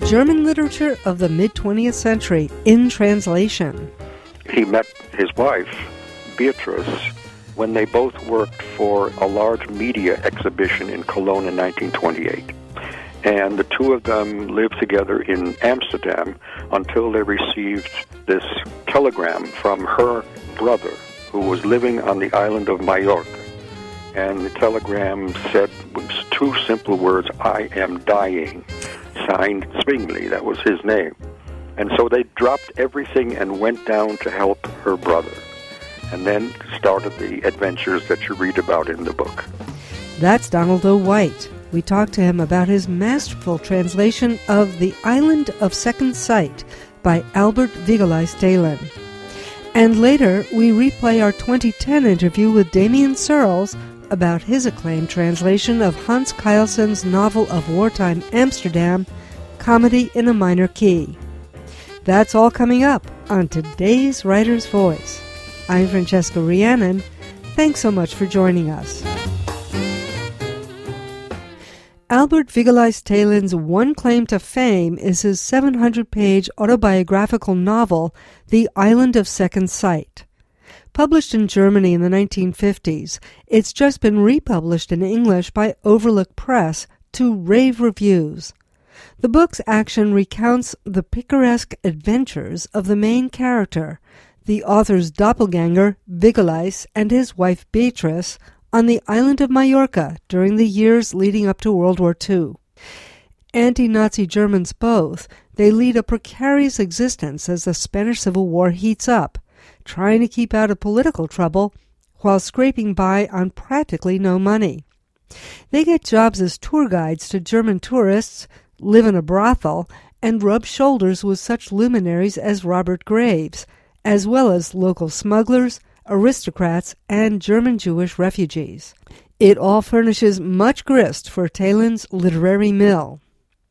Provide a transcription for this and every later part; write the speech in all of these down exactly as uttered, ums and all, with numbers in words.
German literature of the mid-twentieth century in translation. He met his wife, Beatrice, when they both worked for a large media exhibition in Cologne in nineteen twenty-eight. And the two of them lived together in Amsterdam until they received this telegram from her brother, who was living on the island of Majorca. And the telegram said, with two simple words, "I am dying," signed Zwingli. That was his name. And so they dropped everything and went down to help her brother. And then started the adventures that you read about in the book. That's Donald O. White. We talked to him about his masterful translation of The Island of Second Sight by Albert Vigelay's Thelen. And later, we replay our twenty ten interview with Damien Searles about his acclaimed translation of Hans Keilsen's novel of wartime Amsterdam, Comedy in a Minor Key. That's all coming up on today's Writer's Voice. I'm Francesca Rhiannon. Thanks so much for joining us. Albert Vigelay's Thelen's one claim to fame is his seven hundred page autobiographical novel, The Island of Second Sight. Published in Germany in the nineteen fifties, it's just been republished in English by Overlook Press to rave reviews. The book's action recounts the picaresque adventures of the main character, the author's doppelganger, Vigelay, and his wife Beatrice, on the island of Majorca during the years leading up to World War Two. Anti-Nazi Germans both, they lead a precarious existence as the Spanish Civil War heats up, trying to keep out of political trouble while scraping by on practically no money. They get jobs as tour guides to German tourists, live in a brothel, and rub shoulders with such luminaries as Robert Graves, as well as local smugglers, aristocrats, and German Jewish refugees. It all furnishes much grist for Thelen's literary mill.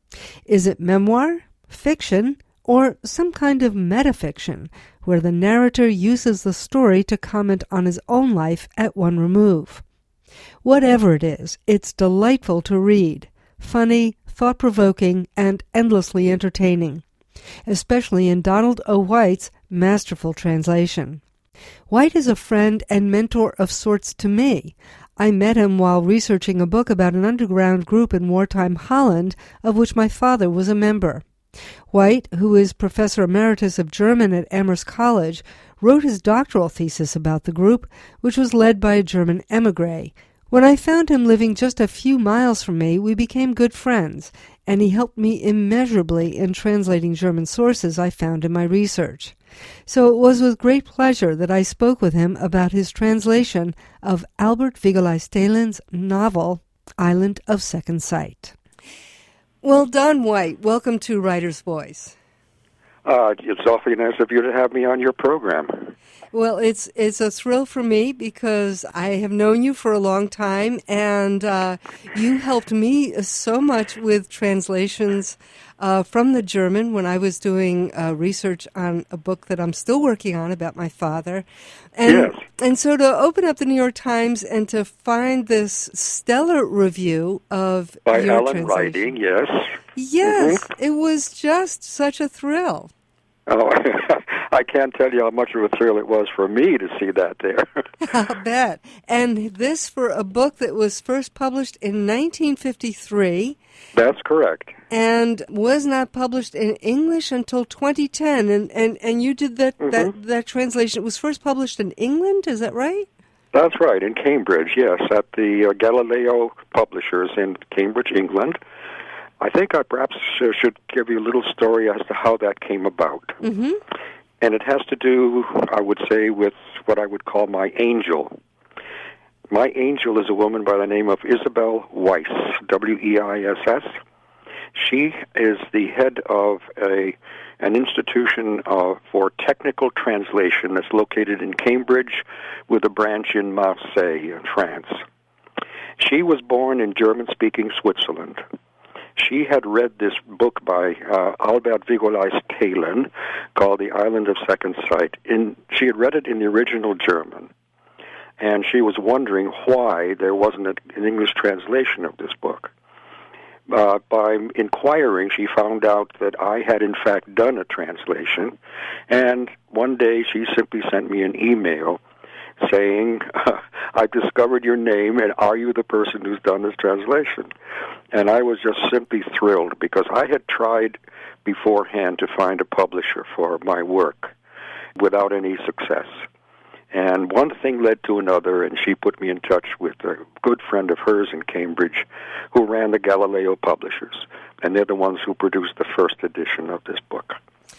Is it memoir, fiction, or some kind of metafiction, where the narrator uses the story to comment on his own life at one remove? Whatever it is, it's delightful to read, funny, thought-provoking, and endlessly entertaining, especially in Donald O. White's masterful translation. White is a friend and mentor of sorts to me. I met him while researching a book about an underground group in wartime Holland, of which my father was a member. White, who is Professor Emeritus of German at Amherst College, wrote his doctoral thesis about the group, which was led by a German émigré. When I found him living just a few miles from me, we became good friends, and he helped me immeasurably in translating German sources I found in my research. So it was with great pleasure that I spoke with him about his translation of Albert Vigelay's Thelen's novel, Island of Second Sight. Well, Don White, welcome to Writer's Voice. Uh, it's awfully nice of you to have me on your program. Well, it's it's a thrill for me because I have known you for a long time, and uh, you helped me so much with translations uh, from the German when I was doing uh, research on a book that I'm still working on about my father. And, yes. And so to open up the New York Times and to find this stellar review of By your Alan translation. Writing, yes. Yes, Mm-hmm. It was just such a thrill. Oh, I can't tell you how much of a thrill it was for me to see that there. I'll bet. And this for a book that was first published in nineteen fifty-three. That's correct. And was not published in English until twenty ten. And, and, and you did that, mm-hmm. that, that translation. It was first published in England, is that right? That's right, in Cambridge, yes, at the uh, Galileo Publishers in Cambridge, England. I think I perhaps uh, should give you a little story as to how that came about. Mm-hmm. And it has to do, I would say, with what I would call my angel. My angel is a woman by the name of Isabel Weiss, W E I S S. She is the head of a an institution uh, for technical translation that's located in Cambridge with a branch in Marseille in France. She was born in German-speaking Switzerland. She had read this book by uh, Albert Vigelay's Thelen called The Island of Second Sight. In, she had read it in the original German, and she was wondering why there wasn't an English translation of this book. Uh, by inquiring, she found out that I had in fact done a translation, and one day she simply sent me an email saying, uh, I've discovered your name, and are you the person who's done this translation? And I was just simply thrilled, because I had tried beforehand to find a publisher for my work without any success. And one thing led to another, and she put me in touch with a good friend of hers in Cambridge who ran the Galileo Publishers, and they're the ones who produced the first edition of this book.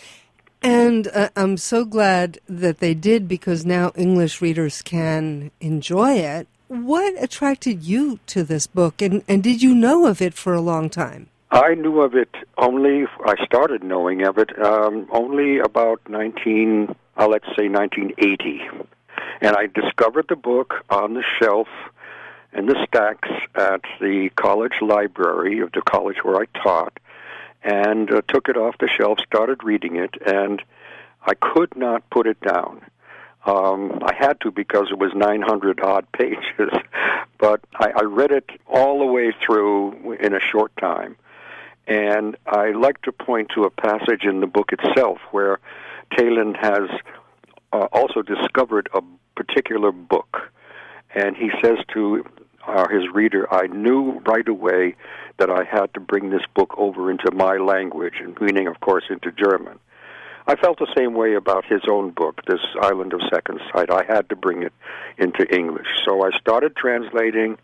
And uh, I'm so glad that they did, because now English readers can enjoy it. What attracted you to this book, and, and did you know of it for a long time? I knew of it only, I started knowing of it um, only about nineteen, uh, let's say nineteen eighty. And I discovered the book on the shelf in the stacks at the college library of the college where I taught, and uh, took it off the shelf, started reading it, and I could not put it down. Um, I had to, because it was nine hundred odd pages, but I, I read it all the way through in a short time. And I like to point to a passage in the book itself where Taylan has uh, also discovered a particular book. And he says to uh, his reader, I knew right away that I had to bring this book over into my language, and meaning, of course, into German. I felt the same way about his own book, this Island of Second Sight. I had to bring it into English. So I started translating,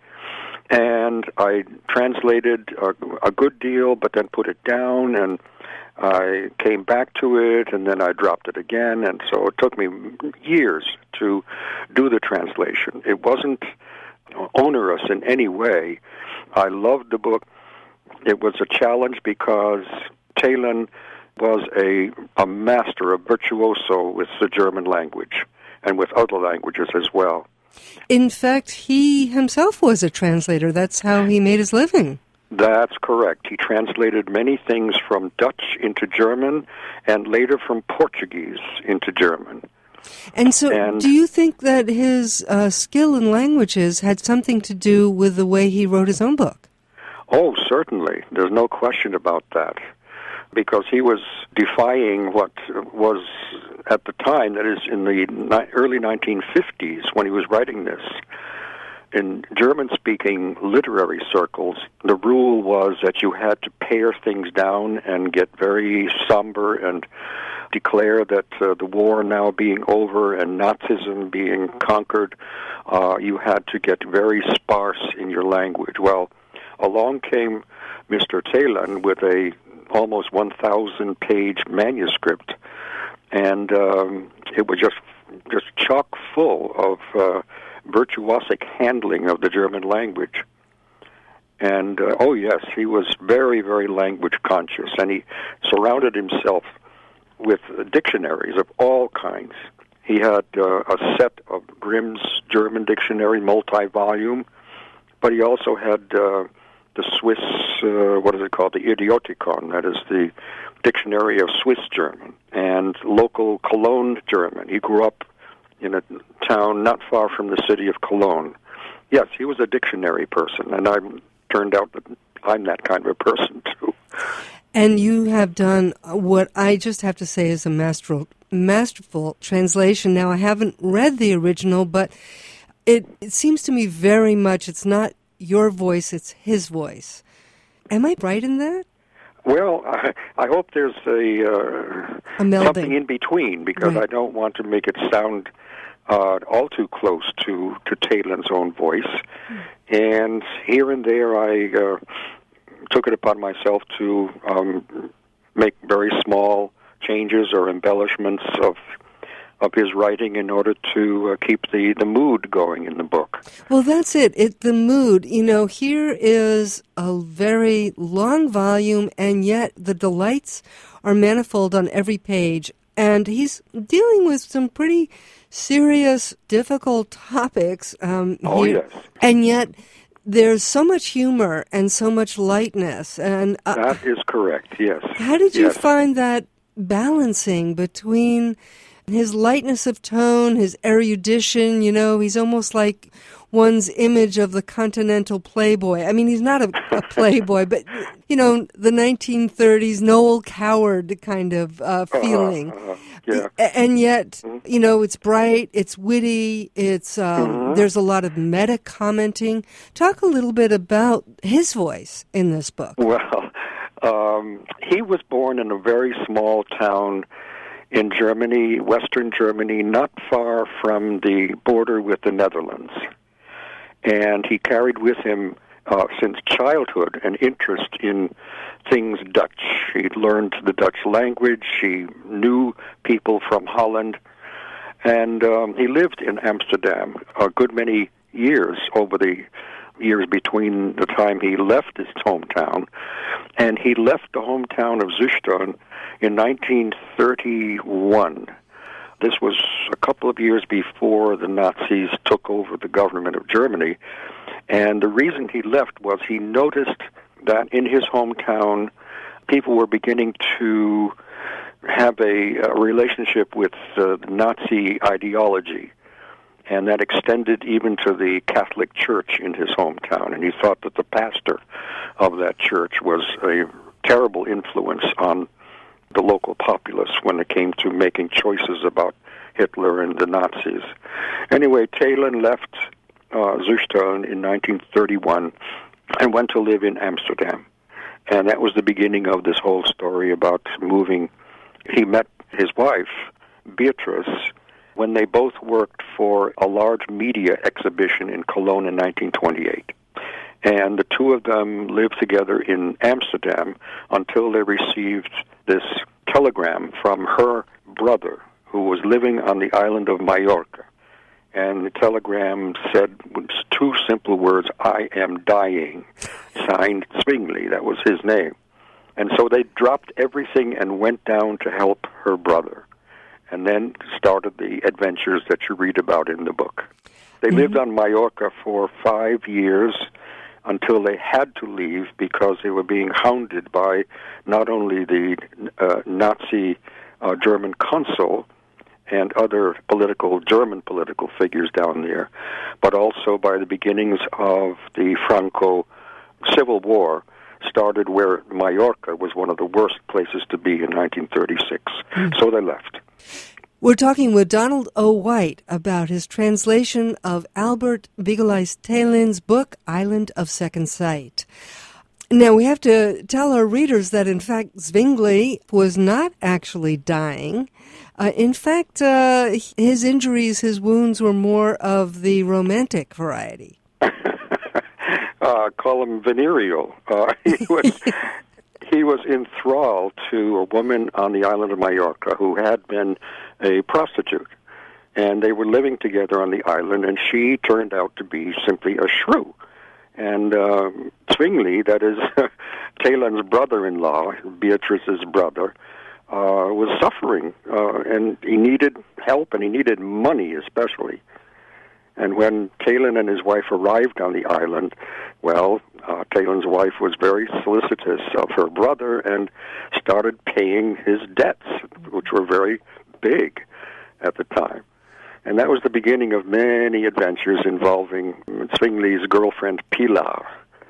and I translated a, a good deal, but then put it down, and I came back to it, and then I dropped it again, and so it took me years to do the translation. It wasn't onerous in any way. I loved the book. It was a challenge because Taylan was a, a master, a virtuoso with the German language and with other languages as well. In fact, he himself was a translator. That's how he made his living. That's correct. He translated many things from Dutch into German and later from Portuguese into German. And so and, do you think that his uh, skill in languages had something to do with the way he wrote his own book? Oh, certainly. There's no question about that. Because he was defying what was at the time, that is in the ni- early nineteen fifties when he was writing this. In German-speaking literary circles, the rule was that you had to pare things down and get very somber and declare that uh, the war now being over and Nazism being conquered, uh, you had to get very sparse in your language. Well, along came Mister Taylan with a almost one thousand page manuscript, and um, it was just just chock full of uh, virtuosic handling of the German language. And, uh, oh yes, he was very, very language conscious, and he surrounded himself with dictionaries of all kinds. He had uh, a set of Grimm's German dictionary, multi-volume, but he also had uh, the Swiss, uh, what is it called, the Idiotikon, that is the dictionary of Swiss German, and local Cologne German. He grew up in a town not far from the city of Cologne. Yes, he was a dictionary person, and I turned out that I'm that kind of a person, too. And you have done what I just have to say is a masterful, masterful translation. Now, I haven't read the original, but it, it seems to me very much it's not your voice, it's his voice. Am I right in that? Well, I, I hope there's a, uh, a something in between, because right. I don't want to make it sound uh, all too close to, to Taylan's own voice. Mm. And here and there I uh, took it upon myself to um, make very small changes or embellishments of of his writing in order to uh, keep the, the mood going in the book. Well, that's it. It the mood. You know, here is a very long volume, and yet the delights are manifold on every page. And he's dealing with some pretty serious, difficult topics. Um, oh, here, yes. And yet there's so much humor and so much lightness. And uh, that is correct, yes. How did you yes. find that balancing between his lightness of tone, his erudition? You know, he's almost like one's image of the continental playboy. I mean, he's not a, a playboy, but, you know, the nineteen thirties Noel Coward kind of uh, feeling. Uh-huh, uh-huh. Yeah. And yet, mm-hmm. you know, it's bright, it's witty, it's um, mm-hmm. there's a lot of meta commenting. Talk a little bit about his voice in this book. Well, um, he was born in a very small town in Germany, Western Germany, not far from the border with the Netherlands. And he carried with him, uh, since childhood, an interest in things Dutch. He'd learned the Dutch language. He knew people from Holland. And um, he lived in Amsterdam a good many years over the years between the time he left his hometown. And he left the hometown of Zuchtern in nineteen thirty-one. This was a couple of years before the Nazis took over the government of Germany. And the reason he left was he noticed that in his hometown, people were beginning to have a, a relationship with uh, Nazi ideology. And that extended even to the Catholic Church in his hometown. And he thought that the pastor of that church was a terrible influence on the local populace when it came to making choices about Hitler and the Nazis. Anyway, Thelen left uh, Zuchtern in nineteen thirty-one and went to live in Amsterdam. And that was the beginning of this whole story about moving. He met his wife, Beatrice, when they both worked for a large media exhibition in Cologne in nineteen twenty-eight. And the two of them lived together in Amsterdam until they received this telegram from her brother, who was living on the island of Majorca. And the telegram said with two simple words, "I am dying," signed Zwingli. That was his name. And so they dropped everything and went down to help her brother. And then started the adventures that you read about in the book. They mm-hmm. lived on Majorca for five years until they had to leave because they were being hounded by not only the uh, Nazi uh, German consul and other political, German political figures down there, but also by the beginnings of the Franco Civil War, started where Majorca was one of the worst places to be in nineteen thirty-six. Mm. So they left. We're talking with Donald O. White about his translation of Albert Vigelayst Thelen's book, Island of Second Sight. Now, we have to tell our readers that, in fact, Zwingli was not actually dying. Uh, in fact, uh, his injuries, his wounds were more of the romantic variety. uh, call him venereal. Uh, he was... He was enthralled to a woman on the island of Majorca who had been a prostitute. And they were living together on the island, and she turned out to be simply a shrew. And uh, Zwingli, that is Thelen's brother-in-law, Beatrice's brother, uh, was suffering. Uh, and he needed help, and he needed money especially. And when Thelen and his wife arrived on the island, well, uh, Thelen's wife was very solicitous of her brother and started paying his debts, which were very big at the time. And that was the beginning of many adventures involving Zwingli's girlfriend, Pilar,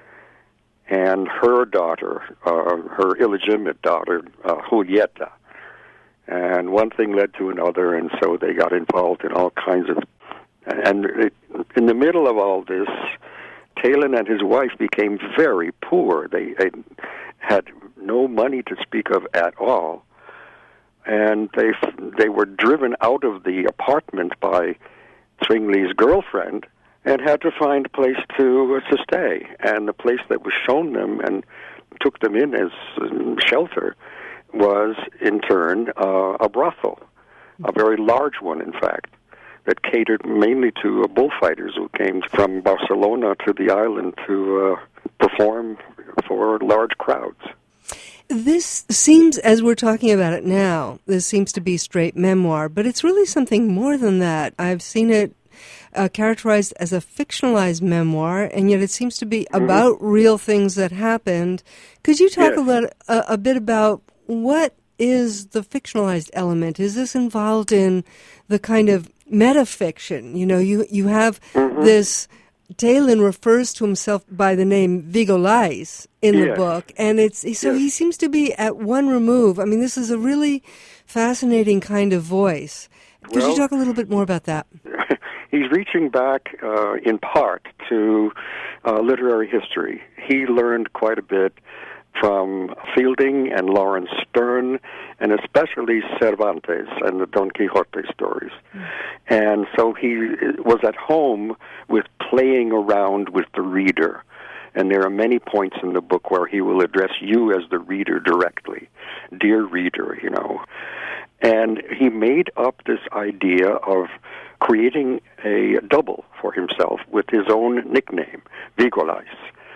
and her daughter, uh, her illegitimate daughter, uh, Julieta. And one thing led to another, and so they got involved in all kinds of... And it, in the middle of all this, Thelen and his wife became very poor. They, they had no money to speak of at all. And they they were driven out of the apartment by Zwingli's girlfriend and had to find a place to, to stay. And the place that was shown them and took them in as um, shelter was, in turn, uh, a brothel, a very large one, in fact, that catered mainly to uh, bullfighters who came from Barcelona to the island to uh, perform for large crowds. This seems, as we're talking about it now, this seems to be straight memoir, but it's really something more than that. I've seen it uh, characterized as a fictionalized memoir, and yet it seems to be mm-hmm. about real things that happened. Could you talk yes. a, little, a, a bit about what is the fictionalized element? Is this involved in the kind of metafiction? You know, you, you have mm-hmm. this Talon refers to himself by the name Vigolais in the Yes. book, and it's so Yes. he seems to be at one remove. I mean, this is a really fascinating kind of voice. Could Well, you talk a little bit more about that? He's reaching back uh, in part to uh, literary history. He learned quite a bit from Fielding and Lawrence Sterne, and especially Cervantes and the Don Quixote stories. Mm. And so he was at home with playing around with the reader. And there are many points in the book where he will address you as the reader directly. Dear reader, you know. And he made up this idea of creating a double for himself with his own nickname, Vigolais.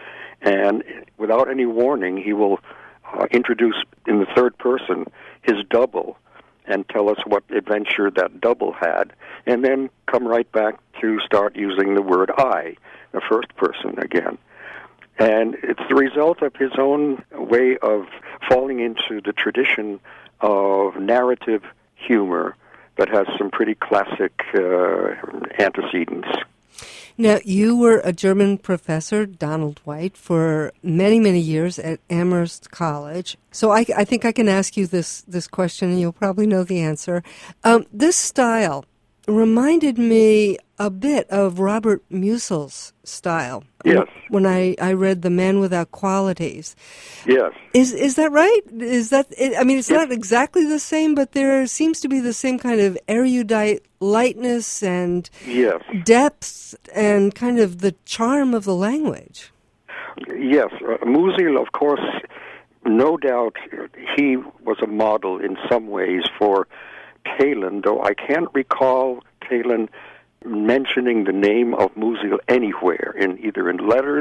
And without any warning, he will uh, introduce in the third person his double and tell us what adventure that double had, and then come right back to start using the word I, the first person again. And it's the result of his own way of falling into the tradition of narrative humor that has some pretty classic uh, antecedents. Now, you were a German professor, Donald White, for many, many years at Amherst College. So I, I think I can ask you this, this question, and you'll probably know the answer. Um, this style reminded me a bit of Robert Musil's style. Yes. When I, I read The Man Without Qualities. Yes. Is is that right? Is that? I mean, it's yes. not exactly the same, but there seems to be the same kind of erudite lightness and yes. depth and kind of the charm of the language. Yes. Uh, Musil, of course, no doubt he was a model in some ways for Talon, though I can't recall Talon mentioning the name of Musil anywhere, in either in letters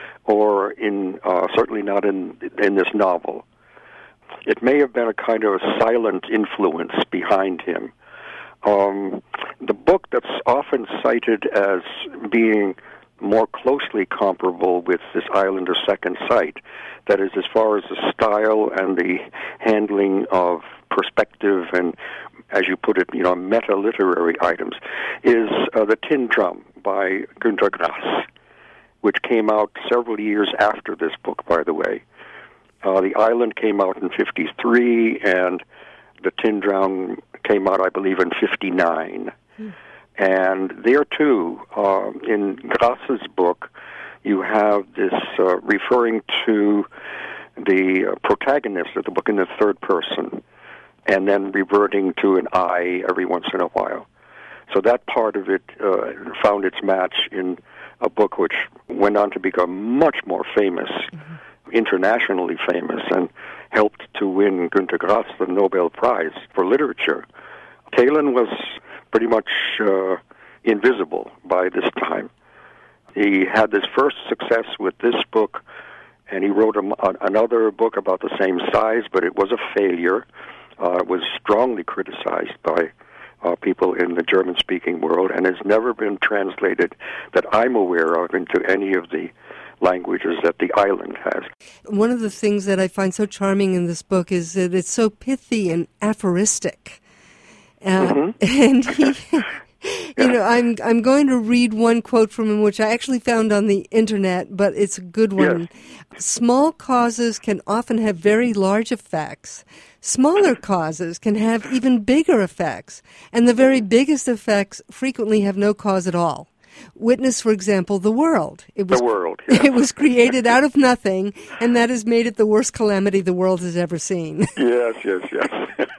or in uh, certainly not in in this novel. It may have been a kind of a silent influence behind him. Um, the book that's often cited as being more closely comparable with this Island of Second Sight, that is, as far as the style and the handling of perspective and, as you put it, you know, meta-literary items, is uh, The Tin Drum by Günter Grass, which came out several years after this book, by the way. Uh, the Island came out in fifty-three, and The Tin Drum came out, I believe, in fifty-nine. Hmm. And there, too, uh, in Grass's book, you have this uh, referring to the uh, protagonist of the book in the third person, and then reverting to an I every once in a while. So that part of it uh, found its match in a book which went on to become much more famous, mm-hmm. internationally famous, and helped to win Günter Grass the Nobel Prize for Literature. Talon was pretty much uh, invisible by this time. He had this first success with this book, and he wrote a, another book about the same size, but it was a failure. Uh, it was strongly criticized by uh, people in the German-speaking world, and has never been translated that I'm aware of into any of the languages that the island has. One of the things that I find so charming in this book is that it's so pithy and aphoristic. Uh, mm-hmm. And he... You know, I'm I'm going to read one quote from him, which I actually found on the internet, but it's a good one. Yes. Small causes can often have very large effects. Smaller causes can have even bigger effects, and the very biggest effects frequently have no cause at all. Witness, for example, the world. It was, the world. Yeah. It was created out of nothing, and that has made it the worst calamity the world has ever seen. Yes, yes, yes.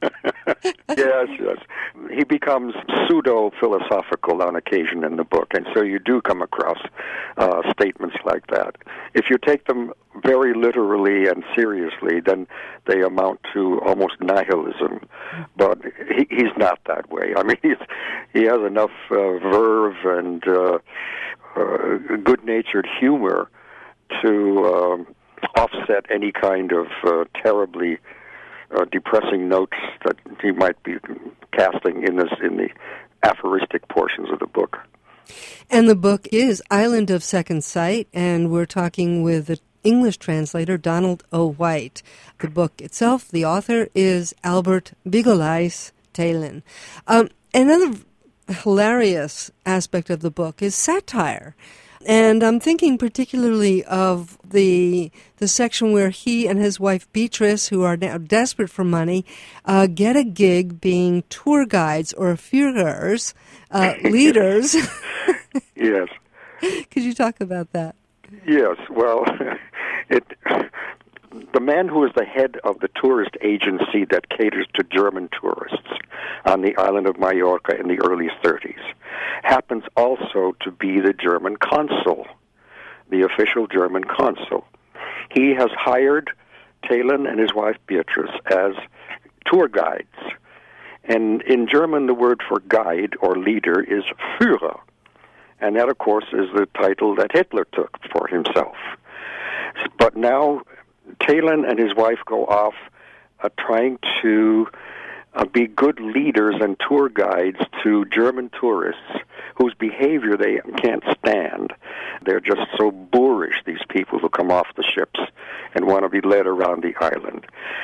yes, yes. He becomes pseudo-philosophical on occasion in the book, and so you do come across uh, statements like that. If you take them very literally and seriously, then they amount to almost nihilism. But he, he's not that way. I mean, he's, he has enough uh, verve and uh, uh, good-natured humor to um, offset any kind of uh, terribly uh, depressing notes that he might be casting in this in the aphoristic portions of the book. And the book is Island of Second Sight, and we're talking with the English translator Donald O. White. The book itself, the author is Albert Vigolais Talon. Um, another hilarious aspect of the book is satire. And I'm thinking particularly of the the section where he and his wife Beatrice, who are now desperate for money, uh, get a gig being tour guides or Führers, uh, leaders. Yes. Could you talk about that? Yes. Well, it. The man who is the head of the tourist agency that caters to German tourists on the island of Mallorca in the early thirties happens also to be the German consul, the official German consul. He has hired Thelen and his wife Beatrice as tour guides. And in German, the word for guide or leader is Führer. And that, of course, is the title that Hitler took for himself. But now Thelen and his wife go off uh, trying to uh, be good leaders and tour guides to German tourists whose behavior they can't stand. They're just so boorish, these people who come off the ships and want to be led around the island.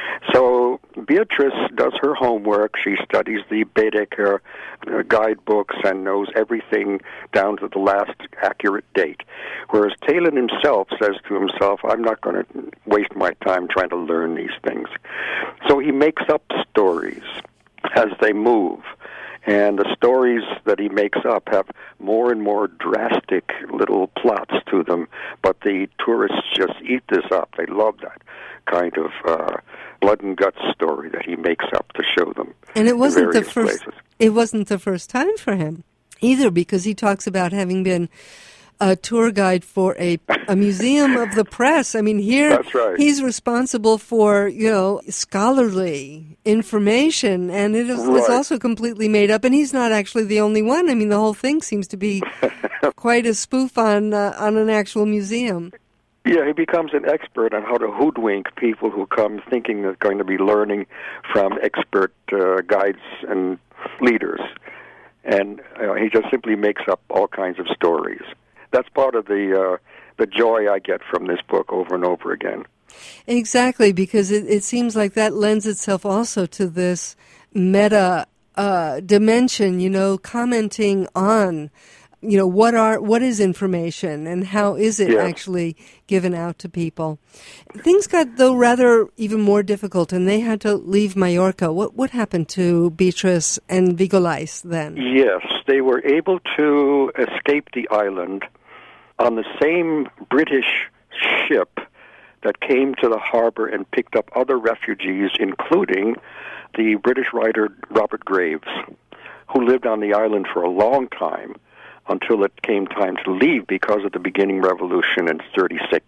So Beatrice does her homework. She studies the Baedeker uh, guidebooks and knows everything down to the last accurate date. Whereas Thelen himself says to himself, I'm not going to waste my time trying to learn these things. So he makes up stories as they move. And the stories that he makes up have more and more drastic little plots to them, but the tourists just eat this up. They love that kind of uh, blood and guts story that he makes up to show them. And it wasn't the first. Places. It wasn't the first time for him either, because he talks about having been a tour guide for a, a museum of the press. I mean, here That's right. he's responsible for, you know, scholarly information, and it is Right. it's also completely made up, and he's not actually the only one. I mean, the whole thing seems to be quite a spoof on uh, on an actual museum. Yeah, he becomes an expert on how to hoodwink people who come thinking they're going to be learning from expert uh, guides and leaders. And uh, he just simply makes up all kinds of stories. That's part of the uh, the joy I get from this book over and over again. Exactly, because it, it seems like that lends itself also to this meta uh, dimension, you know, commenting on, you know, what are what is information and how is it Yes. actually given out to people. Things got, though, rather even more difficult, and they had to leave Mallorca. What what happened to Beatrice and Vigolais then? Yes, they were able to escape the island on the same British ship that came to the harbor and picked up other refugees, including the British writer Robert Graves, who lived on the island for a long time until it came time to leave because of the beginning revolution in thirty-six.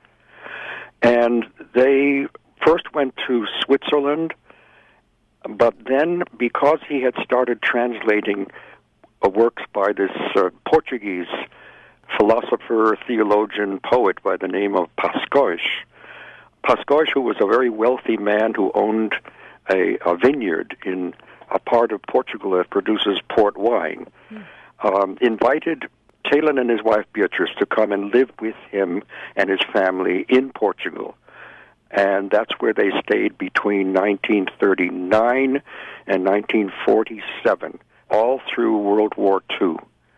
And they first went to Switzerland, but then because he had started translating uh, works by this uh, Portuguese philosopher, theologian, poet by the name of Pascois. Pascois, who was a very wealthy man who owned a, a vineyard in a part of Portugal that produces port wine, mm. um, invited Thelen and his wife Beatrice to come and live with him and his family in Portugal. And that's where they stayed between nineteen thirty-nine and nineteen forty-seven, all through World War Two.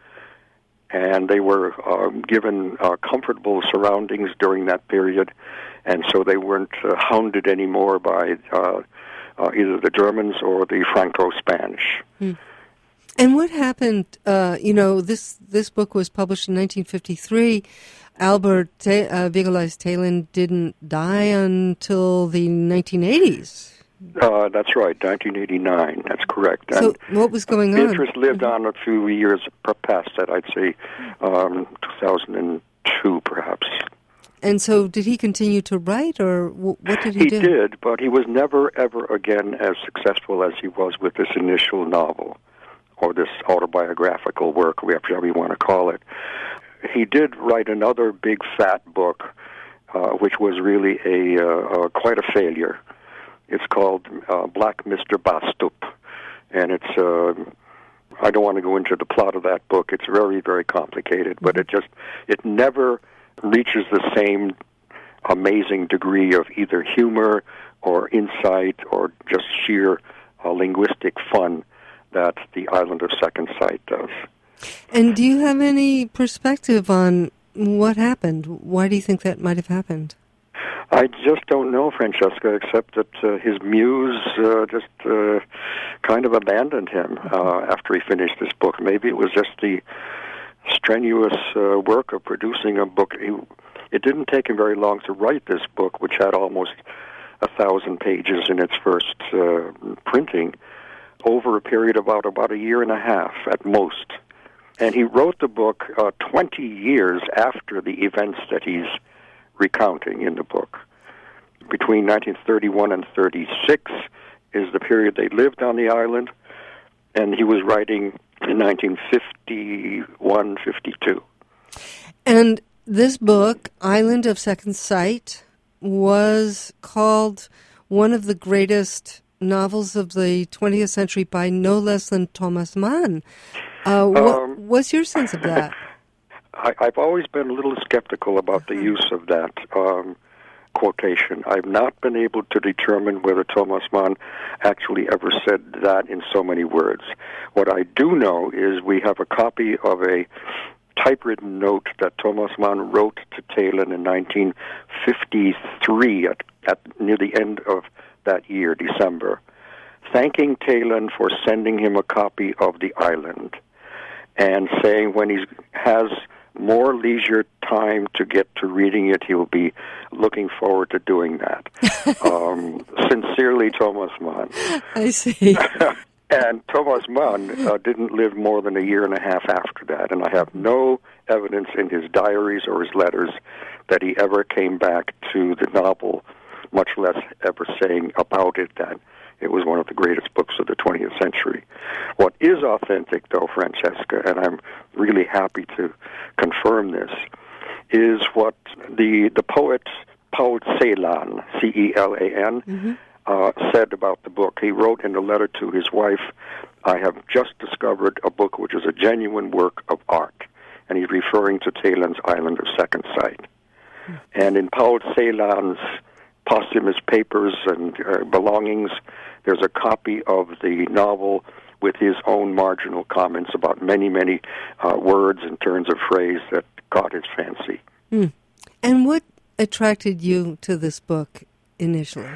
And they were um, given uh, comfortable surroundings during that period, and so they weren't uh, hounded anymore by uh, uh, either the Germans or the Franco-Spanish. Hmm. And what happened, uh, you know, this this book was published in nineteen fifty-three. Albert Ta- uh, Vigolais Thelen didn't die until the nineteen eighties. Uh, that's right, nineteen eighty-nine, that's correct. So and what was going on? Beatrice lived on a few years past that, I'd say um, two thousand two perhaps. And so did he continue to write, or w- what did he, he do? He did, but he was never, ever again as successful as he was with this initial novel, or this autobiographical work, whatever we want to call it. He did write another big fat book, uh, which was really a uh, uh, quite a failure. It's called uh, Black Mister Bastup, and it's, uh, I don't want to go into the plot of that book. It's very, very complicated, but it just, it never reaches the same amazing degree of either humor or insight or just sheer uh, linguistic fun that The Island of Second Sight does. And do you have any perspective on what happened? Why do you think that might have happened? I just don't know, Francesca, except that uh, his muse uh, just uh, kind of abandoned him uh, after he finished this book. Maybe it was just the strenuous uh, work of producing a book. He, it didn't take him very long to write this book, which had almost a thousand pages in its first uh, printing, over a period of about, about a year and a half at most. And he wrote the book uh, twenty years after the events that he's recounting in the book. Between nineteen thirty-one and thirty-six is the period they lived on the island, and he was writing in nineteen fifty-one, fifty-two. And this book, Island of Second Sight, was called one of the greatest novels of the twentieth century by no less than Thomas Mann. Uh, what, um, what's your sense of that? I, I've always been a little skeptical about the use of that um, quotation. I've not been able to determine whether Thomas Mann actually ever said that in so many words. What I do know is we have a copy of a typewritten note that Thomas Mann wrote to Thelen in nineteen fifty-three, at, at near the end of that year, December, thanking Thelen for sending him a copy of The Island, and saying when he has more leisure time to get to reading it, he will be looking forward to doing that. um, sincerely, Thomas Mann. I see. And Thomas Mann uh, didn't live more than a year and a half after that, and I have no evidence in his diaries or his letters that he ever came back to the novel, much less ever saying about it that it was one of the greatest books of the twentieth century. What is authentic, though, Francesca, and I'm really happy to confirm this, is what the the poet Paul Celan, C E L A N, mm-hmm. uh, said about the book. He wrote in a letter to his wife, "I have just discovered a book which is a genuine work of art." And he's referring to Thelen's Island of Second Sight. Mm-hmm. And in Paul Celan's posthumous papers and uh, belongings, there's a copy of the novel with his own marginal comments about many, many uh, words and turns of phrase that caught his fancy. Mm. And what attracted you to this book initially?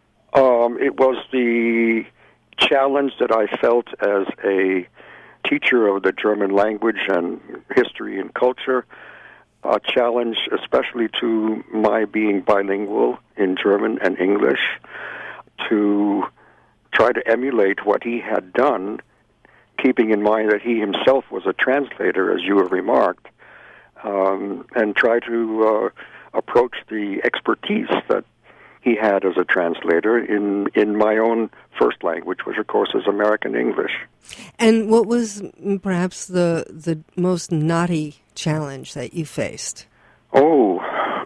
Um, it was the challenge that I felt as a teacher of the German language and history and culture, a challenge especially to my being bilingual in German and English, to try to emulate what he had done, keeping in mind that he himself was a translator, as you have remarked, um, and try to uh, approach the expertise that he had as a translator in, in my own first language, which of course is American English. And what was perhaps the the most knotty challenge that you faced? Oh,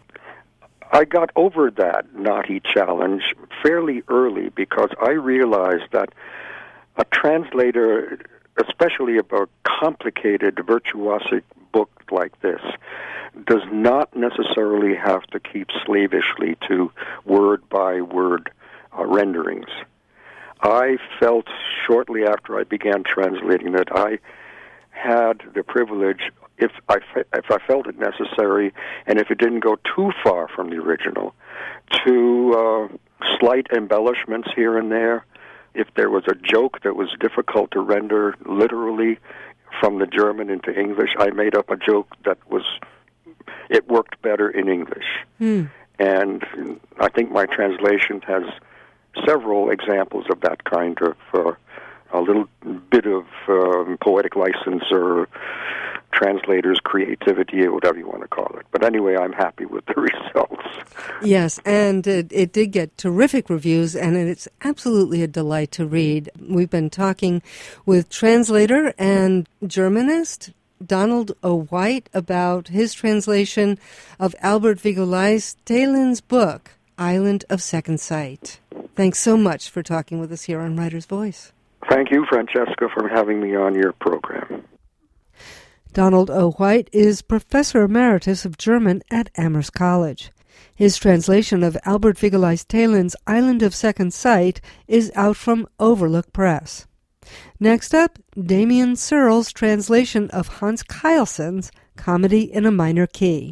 I got over that knotty challenge fairly early because I realized that a translator, especially of a complicated, virtuosic book like this, does not necessarily have to keep slavishly to word-by-word uh, renderings. I felt shortly after I began translating that I had the privilege, if I, if I felt it necessary, and if it didn't go too far from the original, to uh, slight embellishments here and there. If there was a joke that was difficult to render literally from the German into English, I made up a joke that was, it worked better in English. Mm. And I think my translation has several examples of that kind of uh, a little bit of um, poetic license or translator's creativity, or whatever you want to call it. But anyway, I'm happy with the results. Yes, and it, it did get terrific reviews, and it's absolutely a delight to read. We've been talking with translator and Germanist Donald O. White about his translation of Albert Vigolais Thelen's book, Island of Second Sight. Thanks so much for talking with us here on Writer's Voice. Thank you, Francesca, for having me on your program. Donald O. White is Professor Emeritus of German at Amherst College. His translation of Albert Vigolais Thelen's Island of Second Sight is out from Overlook Press. Next up, Damien Searle's translation of Hans Keilson's Comedy in a Minor Key.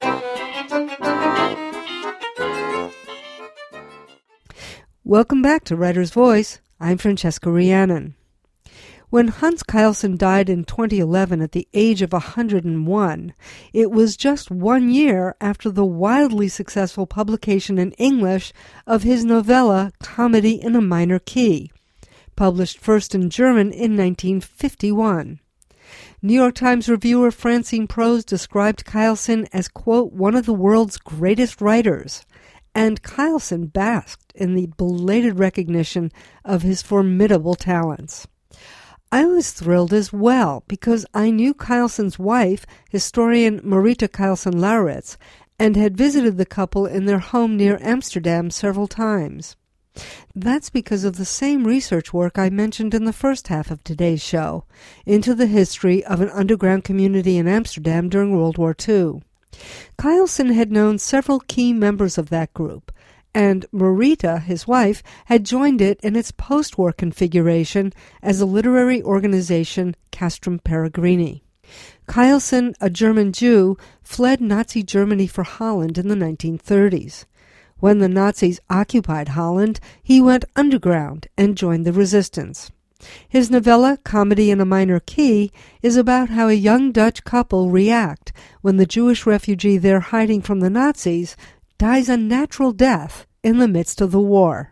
Welcome back to Writer's Voice. I'm Francesca Rhiannon. When Hans Keilson died in twenty eleven at the age of one hundred one, it was just one year after the wildly successful publication in English of his novella Comedy in a Minor Key, published first in German in nineteen fifty-one. New York Times reviewer Francine Prose described Keilson as, quote, one of the world's greatest writers, and Keilson basked in the belated recognition of his formidable talents. I was thrilled as well because I knew Keilson's wife, historian Marita Keilson-Lauritz, and had visited the couple in their home near Amsterdam several times. That's because of the same research work I mentioned in the first half of today's show, into the history of an underground community in Amsterdam during World War Two. Keilson had known several key members of that group, and Marita, his wife, had joined it in its post-war configuration as a literary organization, Castrum Peregrini. Keilson, a German Jew, fled Nazi Germany for Holland in the nineteen thirties. When the Nazis occupied Holland, he went underground and joined the resistance. His novella, Comedy in a Minor Key, is about how a young Dutch couple react when the Jewish refugee they're hiding from the Nazis dies a natural death in the midst of the war.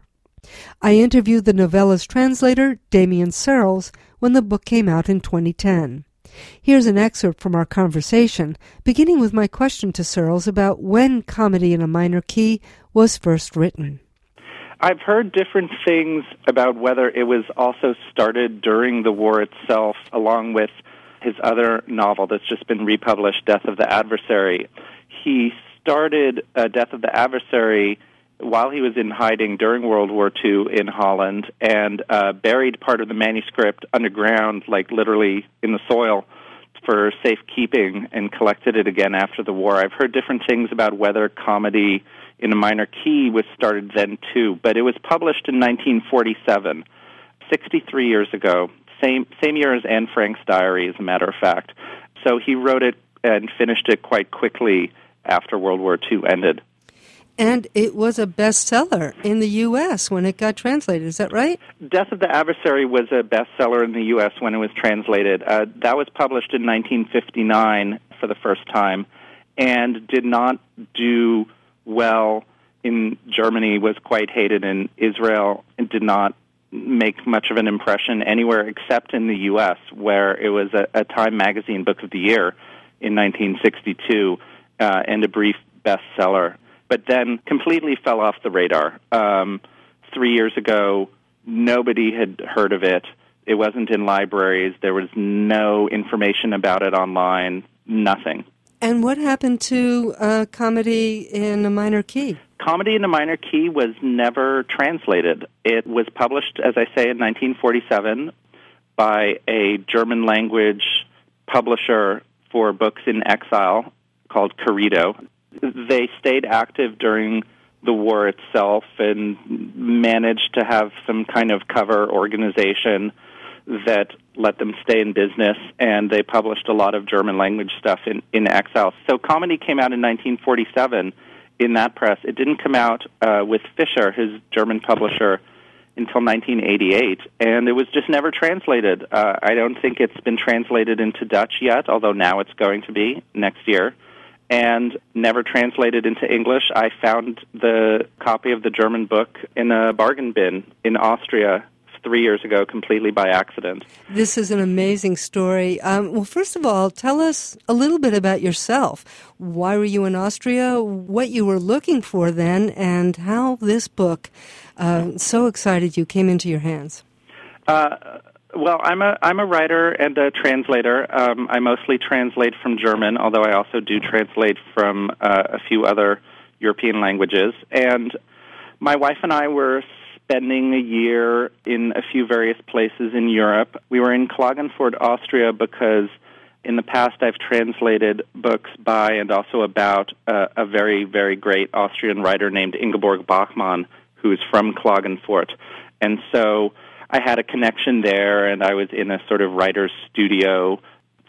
I interviewed the novella's translator, Damien Searles, when the book came out in twenty ten. Here's an excerpt from our conversation, beginning with my question to Searles about when Comedy in a Minor Key was first written. I've heard different things about whether it was also started during the war itself, along with his other novel that's just been republished, Death of the Adversary. He started uh, Death of the Adversary while he was in hiding during World War Two in Holland, and uh, buried part of the manuscript underground, like literally in the soil, for safekeeping, and collected it again after the war. I've heard different things about whether Comedy in a Minor Key was started then too, but it was published in nineteen forty-seven, sixty-three years ago, same same year as Anne Frank's diary, as a matter of fact. So he wrote it and finished it quite quickly after World War Two ended. And it was a bestseller in the U S when it got translated. Is that right? Death of the Adversary was a bestseller in the U S when it was translated. Uh, that was published in nineteen fifty-nine for the first time, and did not do well in Germany, was quite hated in Israel, and did not make much of an impression anywhere except in the U S, where it was a, a Time Magazine Book of the Year in nineteen sixty-two, uh, and a brief bestseller. But then completely fell off the radar. Um, three years ago, nobody had heard of it. It wasn't in libraries. There was no information about it online, nothing. And what happened to uh, Comedy in a Minor Key? Comedy in a Minor Key was never translated. It was published, as I say, in nineteen forty-seven by a German-language publisher for books in exile called Corrido. They stayed active during the war itself and managed to have some kind of cover organization that let them stay in business, and they published a lot of German-language stuff in, in exile. So Comedy came out in nineteen forty-seven in that press. It didn't come out uh, with Fischer, his German publisher, until nineteen eighty-eight, and it was just never translated. Uh, I don't think it's been translated into Dutch yet, although now it's going to be next year, and never translated into English. I found the copy of the German book in a bargain bin in Austria three years ago, completely by accident. This is an amazing story. Um, well, first of all, tell us a little bit about yourself. Why were you in Austria, what you were looking for then, and how this book, uh, so excited you, came into your hands? Uh, well, I'm a I'm a writer and a translator. Um, I mostly translate from German, although I also do translate from uh, a few other European languages. And my wife and I were spending a year in a few various places in Europe. We were in Klagenfurt, Austria, because in the past I've translated books by and also about uh, a very, very great Austrian writer named Ingeborg Bachmann, who is from Klagenfurt. And so I had a connection there, and I was in a sort of writer's studio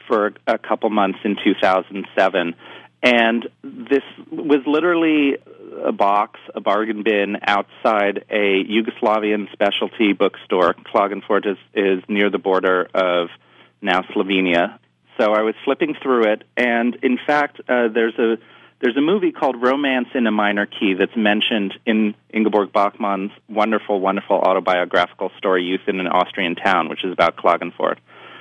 for a couple months in two thousand seven. And this was literally a box, a bargain bin outside a Yugoslavian specialty bookstore. Klagenfurt is, is near the border of now Slovenia. So I was flipping through it, and in fact, uh, there's a there's a movie called Romance in a Minor Key that's mentioned in Ingeborg Bachmann's wonderful, wonderful autobiographical story, Youth in an Austrian Town, which is about Klagenfurt.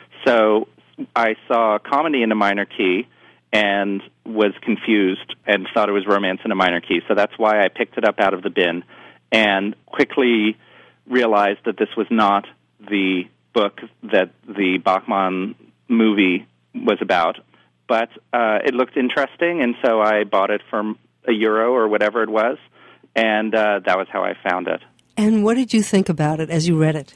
So I saw Comedy in a Minor Key and was confused and thought it was Romance in a Minor Key. So that's why I picked it up out of the bin and quickly realized that this was not the book that the Bachmann movie was about. But uh, it looked interesting, and so I bought it for a euro or whatever it was, and uh, that was how I found it. And what did you think about it as you read it?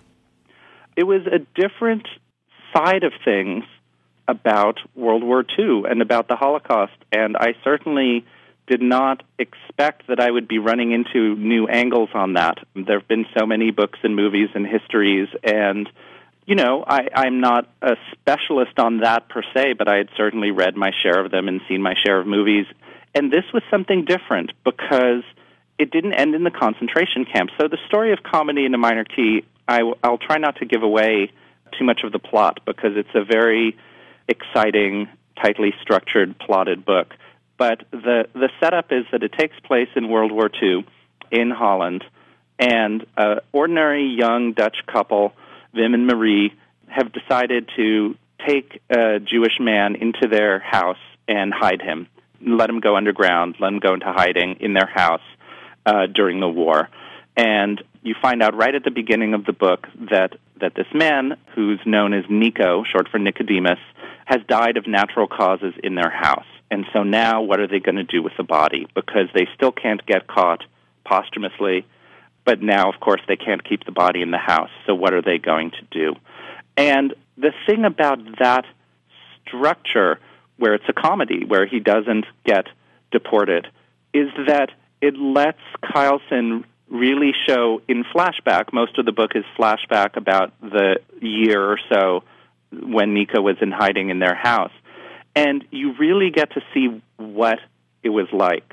It was a different side of things about World War Two and about the Holocaust, and I certainly did not expect that I would be running into new angles on that. There have been so many books and movies and histories, and you know, I, I'm not a specialist on that per se, but I had certainly read my share of them and seen my share of movies. And this was something different because it didn't end in the concentration camp. So the story of Comedy in a Minor Key, I, I'll try not to give away too much of the plot because it's a very exciting, tightly structured, plotted book. But the, the setup is that it takes place in World War Two in Holland, and an ordinary young Dutch couple, Wim and Marie, have decided to take a Jewish man into their house and hide him, let him go underground, let him go into hiding in their house uh, during the war. And you find out right at the beginning of the book that, that this man, who's known as Nico, short for Nicodemus, has died of natural causes in their house. And so now what are they going to do with the body? Because they still can't get caught posthumously, but now, of course, they can't keep the body in the house. So what are they going to do? And the thing about that structure, where it's a comedy, where he doesn't get deported, is that it lets Kylson really show in flashback. Most of the book is flashback about the year or so when Nico was in hiding in their house. And you really get to see what it was like.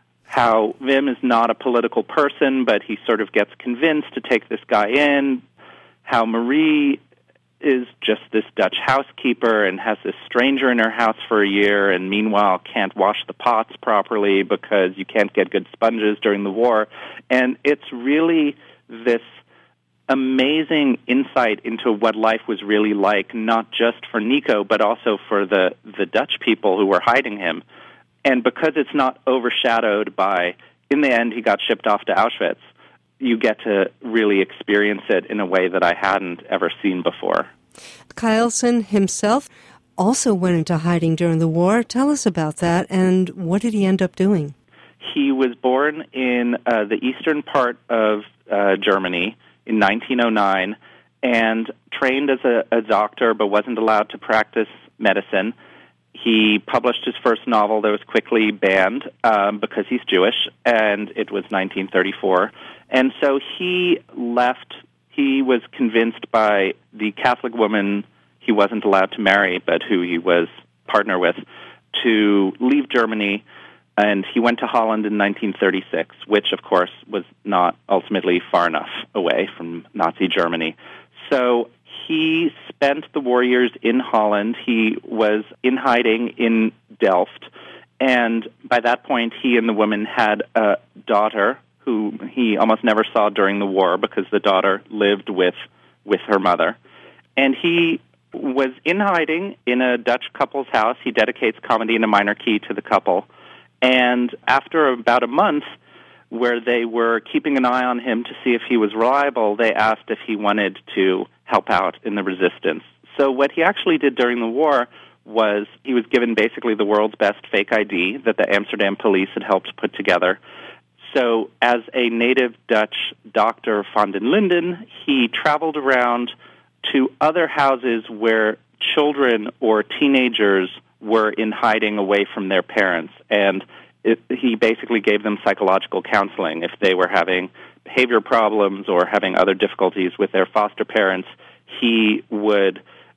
How Wim is not a political person, but he sort of gets convinced to take this guy in. How Marie is just this Dutch housekeeper and has this stranger in her house for a year and meanwhile can't wash the pots properly because you can't get good sponges during the war. And it's really this amazing insight into what life was really like, not just for Nico, but also for the, the Dutch people who were hiding him. And because it's not overshadowed by, in the end, he got shipped off to Auschwitz, you get to really experience it in a way that I hadn't ever seen before. Kylson himself also went into hiding during the war. Tell us about that, and what did he end up doing? He was born in uh, the eastern part of uh, Germany in nineteen oh nine and trained as a, a doctor but wasn't allowed to practice medicine. He published his first novel that was quickly banned um, because he's Jewish, and it was nineteen thirty-four. And so he left. He was convinced by the Catholic woman he wasn't allowed to marry, but who he was partner with, to leave Germany, and he went to Holland in nineteen thirty-six, which, of course, was not ultimately far enough away from Nazi Germany. So he spent the war years in Holland. He was in hiding in Delft, and by that point, he and the woman had a daughter who he almost never saw during the war because the daughter lived with with her mother. And he was in hiding in a Dutch couple's house. He dedicates Comedy in a Minor Key to the couple. And after about a month, where they were keeping an eye on him to see if he was reliable, they asked if he wanted to help out in the resistance. So what he actually did during the war was he was given basically the world's best fake I D that the Amsterdam police had helped put together. So as a native Dutch doctor, van den Linden, he traveled around to other houses where children or teenagers were in hiding away from their parents, and it, he basically gave them psychological counseling. If they were having behavior problems or having other difficulties with their foster parents, he would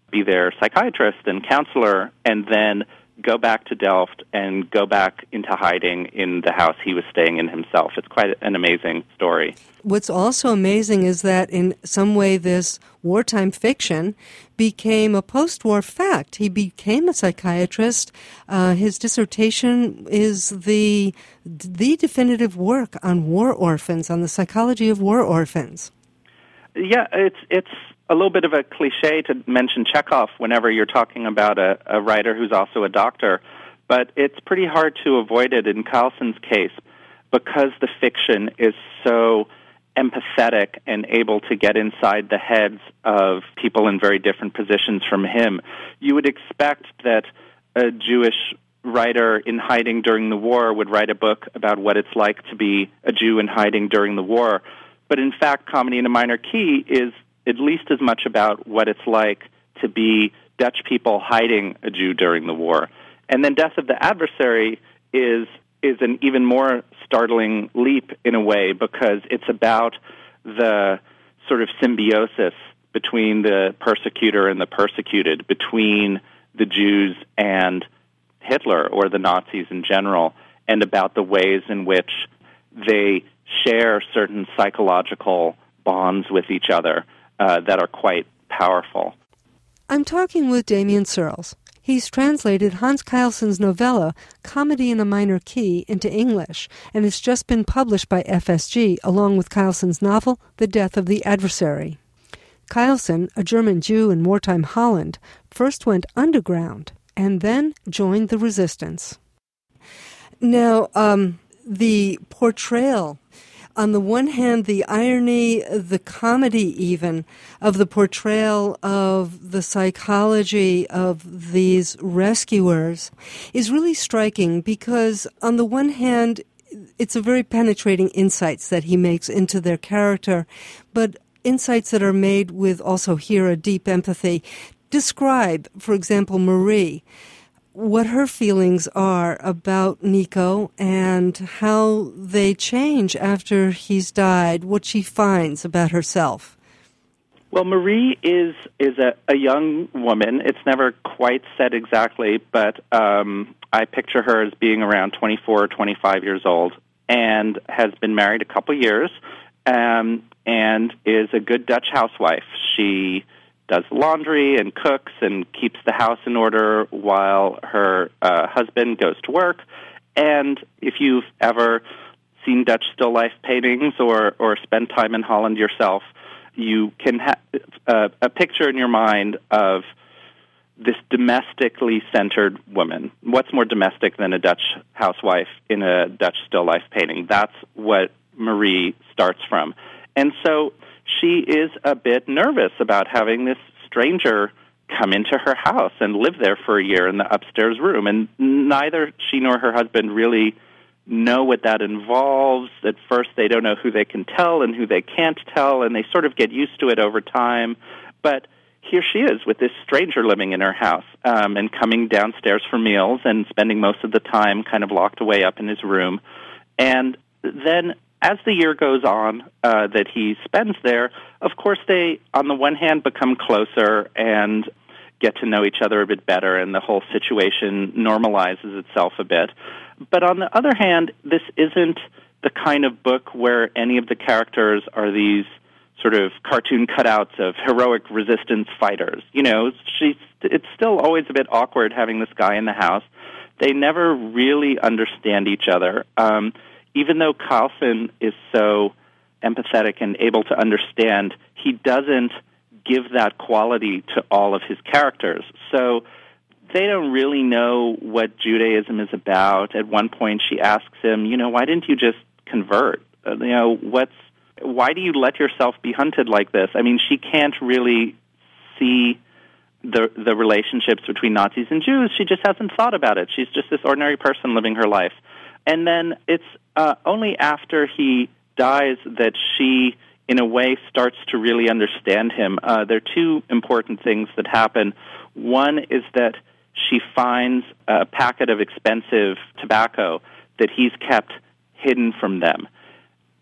be their psychiatrist and counselor, and then go back to Delft and go back into hiding in the house he was staying in himself. It's quite an amazing story. What's also amazing is that in some way this wartime fiction became a post-war fact. He became a psychiatrist. Uh, his dissertation is the the definitive work on war orphans, on the psychology of war orphans. Yeah, it's it's a little bit of a cliche to mention Chekhov whenever you're talking about a, a writer who's also a doctor, but it's pretty hard to avoid it in Carlsen's case because the fiction is so empathetic and able to get inside the heads of people in very different positions from him. You would expect that a Jewish writer in hiding during the war would write a book about what it's like to be a Jew in hiding during the war, but in fact, Comedy in a Minor Key is at least as much about what it's like to be Dutch people hiding a Jew during the war. And then Death of the Adversary is is an even more startling leap in a way because it's about the sort of symbiosis between the persecutor and the persecuted, between the Jews and Hitler or the Nazis in general, and about the ways in which they share certain psychological bonds with each other uh, that are quite powerful. I'm talking with Damien Searles. He's translated Hans Carlsen's novella, Comedy in a Minor Key, into English, and it's just been published by F S G, along with Carlsen's novel, The Death of the Adversary. Carlsen, a German Jew in wartime Holland, first went underground and then joined the resistance. Now, um, the portrayal, on the one hand, the irony, the comedy even, of the portrayal of the psychology of these rescuers is really striking because, on the one hand, it's a very penetrating insights that he makes into their character, but insights that are made with also here a deep empathy. Describe, for example, Marie, what her feelings are about Nico and how they change after he's died, what she finds about herself. Well, Marie is is a, a young woman. It's never quite said exactly, but um, I picture her as being around twenty-four or twenty-five years old and has been married a couple years um, and is a good Dutch housewife. She does laundry and cooks and keeps the house in order while her uh, husband goes to work. And if you've ever seen Dutch still life paintings or, or spent time in Holland yourself, you can have uh, a picture in your mind of this domestically centered woman. What's more domestic than a Dutch housewife in a Dutch still life painting? That's what Marie starts from. And so she is a bit nervous about having this stranger come into her house and live there for a year in the upstairs room. And neither she nor her husband really know what that involves. At first, they don't know who they can tell and who they can't tell, and they sort of get used to it over time. But here she is with this stranger living in her house um, and coming downstairs for meals and spending most of the time kind of locked away up in his room. And then as the year goes on uh, that he spends there, of course they, on the one hand, become closer and get to know each other a bit better, and the whole situation normalizes itself a bit. But on the other hand, this isn't the kind of book where any of the characters are these sort of cartoon cutouts of heroic resistance fighters. You know, she's, it's still always a bit awkward having this guy in the house. They never really understand each other. Um, even though Carlsen is so empathetic and able to understand, he doesn't give that quality to all of his characters. So they don't really know what Judaism is about. At one point she asks him, you know, why didn't you just convert? Uh, you know, what's, why do you let yourself be hunted like this? I mean, she can't really see the the relationships between Nazis and Jews. She just hasn't thought about it. She's just this ordinary person living her life. And then it's uh, only after he dies that she, in a way, starts to really understand him. Uh, there are two important things that happen. One is that she finds a packet of expensive tobacco that he's kept hidden from them.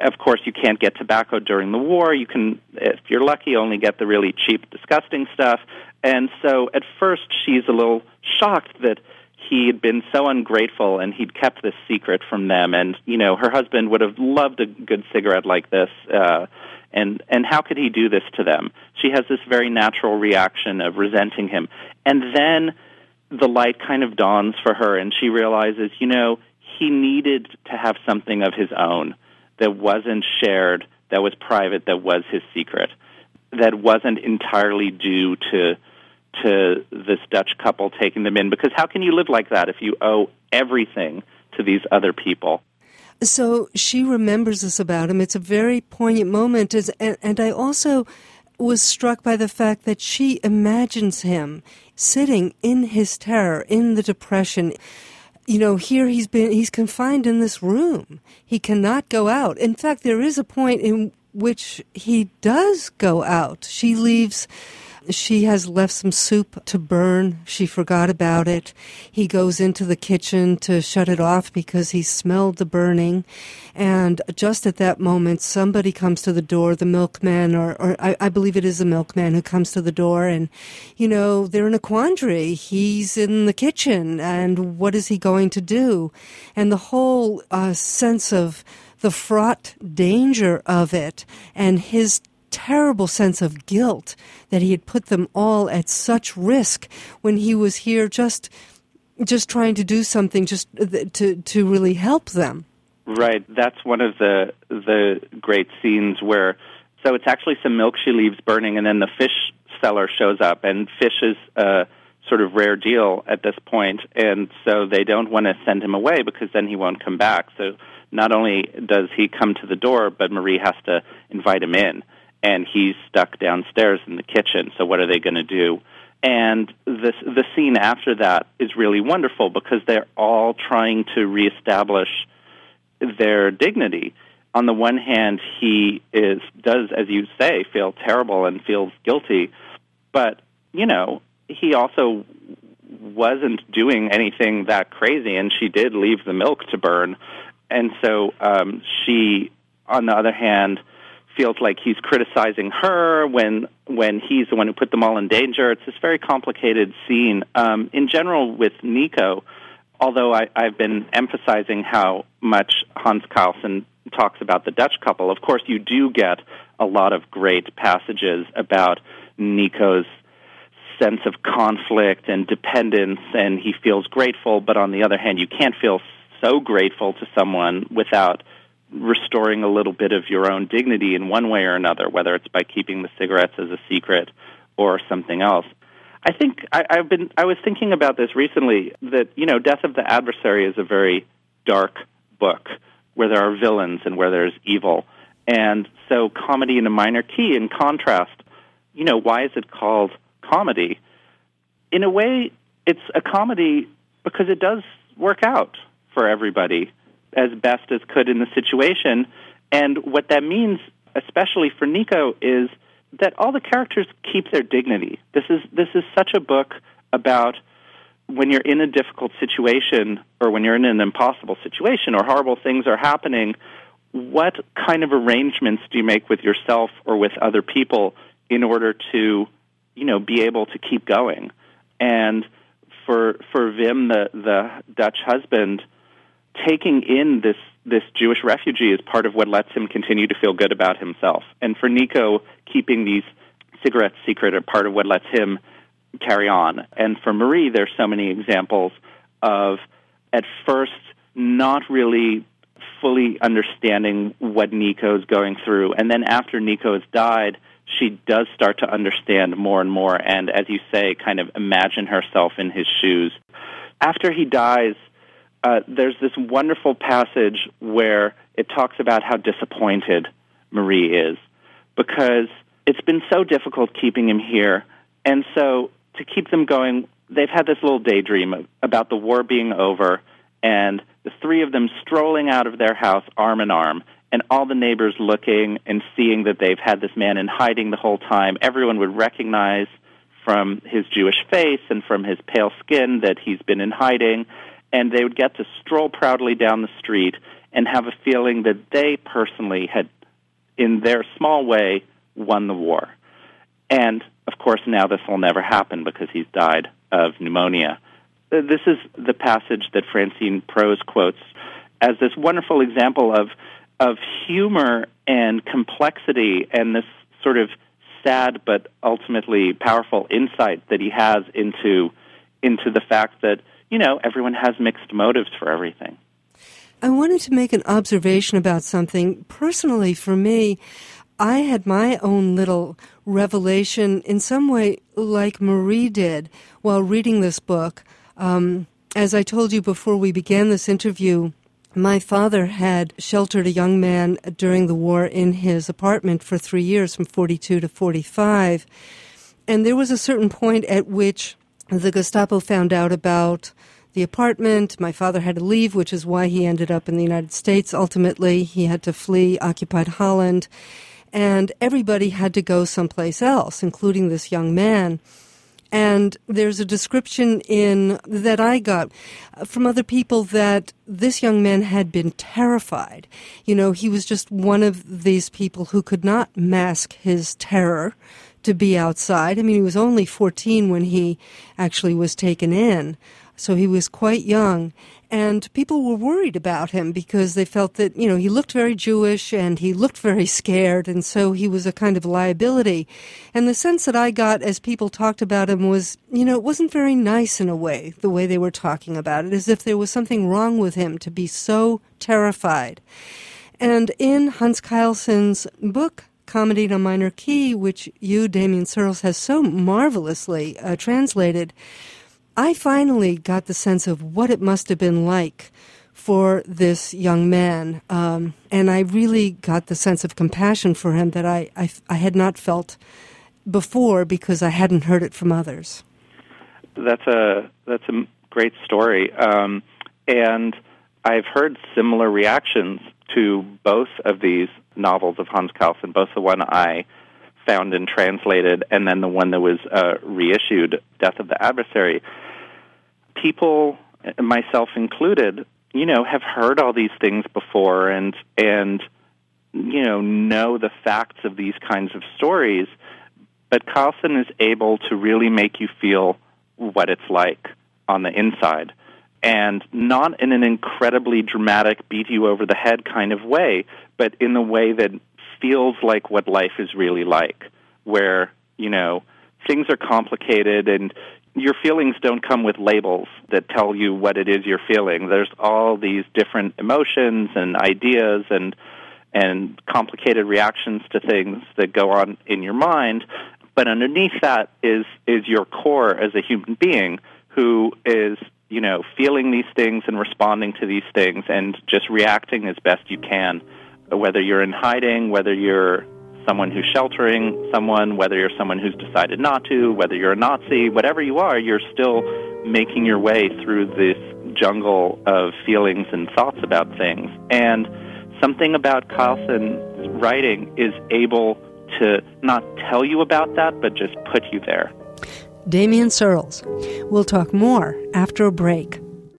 of course, you can't get tobacco during the war. You can, if you're lucky, only get the really cheap, disgusting stuff. And so at first she's a little shocked that he had been so ungrateful and he'd kept this secret from them. And, you know, her husband would have loved a good cigarette like this. Uh, and, and how could he do this to them? She has this very natural reaction of resenting him. And then the light kind of dawns for her, and she realizes, you know, he needed to have something of his own that wasn't shared, that was private, that was his secret, that wasn't entirely due to to this Dutch couple taking them in. Because how can you live like that if you owe everything to these other people? So she remembers this about him. It's a very poignant moment. And, and I also was struck by the fact that she imagines him sitting in his terror, in the depression. You know, here he's been, he's confined in this room. He cannot go out. In fact, there is a point in which he does go out. She leaves, she has left some soup to burn. She forgot about it. He goes into the kitchen to shut it off because he smelled the burning. And just at that moment, somebody comes to the door, the milkman, or, or I, I believe it is the milkman who comes to the door. And, you know, they're in a quandary. He's in the kitchen, and what is he going to do? And the whole uh, sense of the fraught danger of it and his terrible sense of guilt that he had put them all at such risk when he was here just just trying to do something just to to really help them. Right. That's one of the the great scenes where, so it's actually some milk she leaves burning, and then the fish seller shows up, and fish is a sort of rare deal at this point, and so they don't want to send him away because then he won't come back. So not only does he come to the door, but Marie has to invite him in. And he's stuck downstairs in the kitchen, so what are they going to do? And this, the scene after that is really wonderful because they're all trying to reestablish their dignity. On the one hand, he is does, as you say, feel terrible and feels guilty, but, you know, he also wasn't doing anything that crazy, and she did leave the milk to burn. And so um, she, on the other hand, feels like he's criticizing her when when he's the one who put them all in danger. It's this very complicated scene. Um, in general, with Nico, although I, I've been emphasizing how much Hans Carlsen talks about the Dutch couple, of course you do get a lot of great passages about Nico's sense of conflict and dependence, and he feels grateful, but on the other hand, you can't feel so grateful to someone without restoring a little bit of your own dignity in one way or another, whether it's by keeping the cigarettes as a secret or something else. I think I, I've been. I was thinking about this recently. That you know, Death of the Adversary is a very dark book where there are villains and where there's evil, and so comedy in a minor key. In contrast, you know, why is it called comedy? In a way, it's a comedy because it does work out for everybody as best as could in the situation. And what that means, especially for Nico, is that all the characters keep their dignity. This is this is such a book about when you're in a difficult situation or when you're in an impossible situation or horrible things are happening, what kind of arrangements do you make with yourself or with other people in order to, you know, be able to keep going? And for for Wim, the, the Dutch husband, taking in this, this Jewish refugee is part of what lets him continue to feel good about himself. And for Nico, keeping these cigarettes secret are part of what lets him carry on. And for Marie, there's so many examples of, at first, not really fully understanding what Nico's going through. And then after Nico has died, she does start to understand more and more and, as you say, kind of imagine herself in his shoes. After he dies, Uh, there's this wonderful passage where it talks about how disappointed Marie is because it's been so difficult keeping him here. And so to keep them going, they've had this little daydream about the war being over and the three of them strolling out of their house arm in arm and all the neighbors looking and seeing that they've had this man in hiding the whole time. Everyone would recognize from his Jewish face and from his pale skin that he's been in hiding. And they would get to stroll proudly down the street, and have a feeling that they personally had, in their small way, won the war. And, of course, now this will never happen because he's died of pneumonia. This is the passage that Francine Prose quotes as this wonderful example of of humor and complexity and this sort of sad but ultimately powerful insight that he has into into the fact that, you know, everyone has mixed motives for everything. I wanted to make an observation about something. Personally, for me, I had my own little revelation in some way like Marie did while reading this book. Um, as I told you before we began this interview, my father had sheltered a young man during the war in his apartment for three years, from forty-two to forty-five. And there was a certain point at which the Gestapo found out about the apartment. My father had to leave, which is why he ended up in the United States. Ultimately, he had to flee occupied Holland. And everybody had to go someplace else, including this young man. And there's a description in that I got from other people that this young man had been terrified. You know, he was just one of these people who could not mask his terror to be outside. I mean, he was only fourteen when he actually was taken in, so he was quite young. And people were worried about him because they felt that, you know, he looked very Jewish and he looked very scared, and so he was a kind of liability. And the sense that I got as people talked about him was, you know, it wasn't very nice in a way, the way they were talking about it, as if there was something wrong with him to be so terrified. And in Hans Keilson's book, Comedy in a Minor Key, which you, Damien Searles, has so marvelously uh, translated, I finally got the sense of what it must have been like for this young man, um, and I really got the sense of compassion for him that I, I, I had not felt before because I hadn't heard it from others. That's a that's a great story, um, and I've heard similar reactions to both of these novels of Hans Keilson, both the one I found and translated and then the one that was uh, reissued, Death of the Adversary. People, myself included, you know, have heard all these things before and, and you know, know the facts of these kinds of stories, but Keilson is able to really make you feel what it's like on the inside, and not in an incredibly dramatic, beat-you-over-the-head kind of way, but in the way that feels like what life is really like, where, you know, things are complicated and your feelings don't come with labels that tell you what it is you're feeling. There's all these different emotions and ideas and and complicated reactions to things that go on in your mind, but underneath that is is your core as a human being who is, you know, feeling these things and responding to these things and just reacting as best you can, whether you're in hiding, whether you're someone who's sheltering someone, whether you're someone who's decided not to, whether you're a Nazi, whatever you are, you're still making your way through this jungle of feelings and thoughts about things. And something about Keilson's writing is able to not tell you about that, but just put you there. Damien Searles. We'll talk more after a break.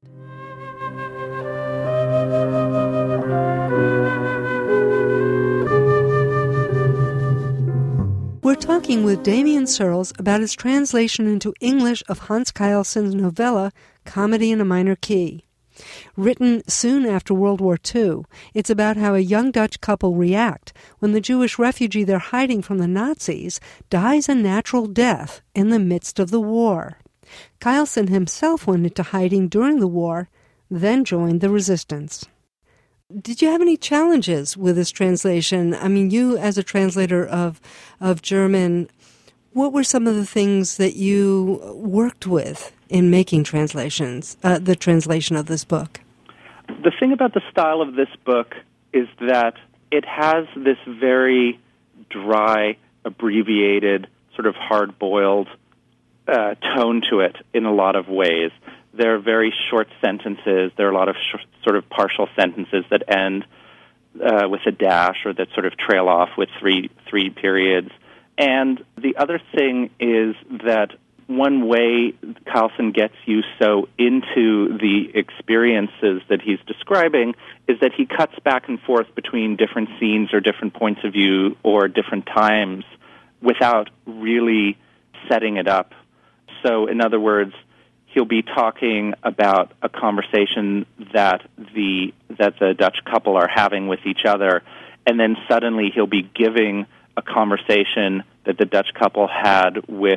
We're talking with Damien Searles about his translation into English of Hans Keilson's novella, Comedy in a Minor Key. Written soon after World War Two, it's about how a young Dutch couple react when the Jewish refugee they're hiding from the Nazis dies a natural death in the midst of the war. Keilson himself went into hiding during the war, then joined the resistance. Did you have any challenges with this translation? I mean, you as a translator of of German, what were some of the things that you worked with in making translations, uh, the translation of this book? The thing about the style of this book is that it has this very dry, abbreviated, sort of hard-boiled uh, tone to it in a lot of ways. There are very short sentences. There are a lot of sh- sort of partial sentences that end uh, with a dash or that sort of trail off with three three periods. And the other thing is that one way Carlsen gets you so into the experiences that he's describing is that he cuts back and forth between different scenes or different points of view or different times without really setting it up. So, in other words, he'll be talking about a conversation that the that the Dutch couple are having with each other, and then suddenly he'll be giving a conversation that the Dutch couple had with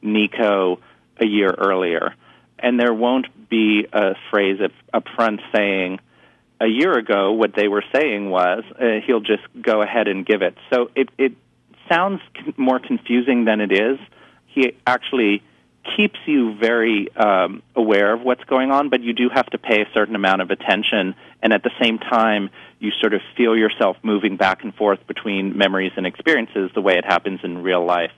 Nico a year earlier. And there won't be a phrase up, up front saying, a year ago what they were saying was, uh, he'll just go ahead and give it. So it, it sounds con- more confusing than it is. He actually keeps you very um, aware of what's going on, but you do have to pay a certain amount of attention, and at the same time, you sort of feel yourself moving back and forth between memories and experiences the way it happens in real life.